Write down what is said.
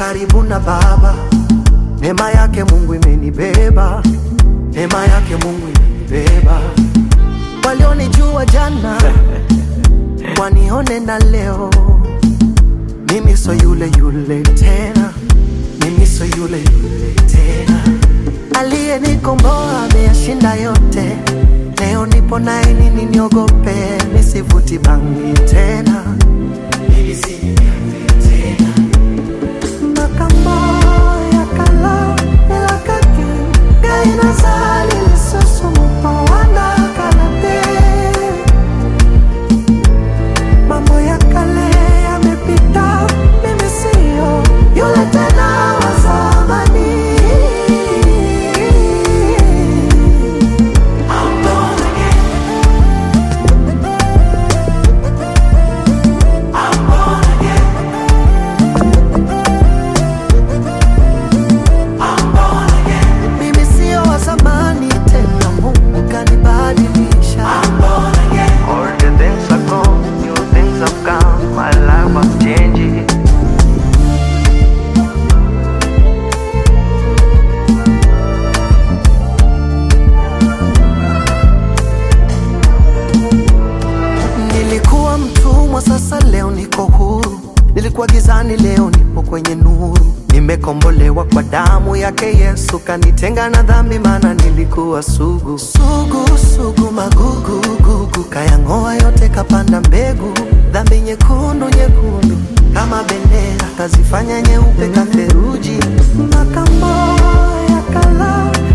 karibu na Baba. Neema yake Mungu imenibeba, neema yake Mungu imenibeba. Walionijua jana wanione na leo. Mimi so yule yule tena, mimi so yule yule tena. Aliyenikomboa ameyashinda yote. Leo nipo naye, nini niogope? Nisivuti bangi tena, mimi si tena. Makambo ya kala elakaki gaina zali lisoso mpawanda kalate. Mambo ya kale yamepita, mimi siyo yule tena wa zamani. Sasa leo niko huru, nilikuwa gizani, leo nipo kwenye nuru. Nimekombolewa kwa damu yake Yesu, kanitenga na dhambi, maana nilikuwa sugu. Sugu, sugu, magugu, gugu, kayangoa yote kapanda mbegu. Dhambi nyekundu, nyekundu kama bendera, kazifanya nyeupe katheruji. Makambo ya kala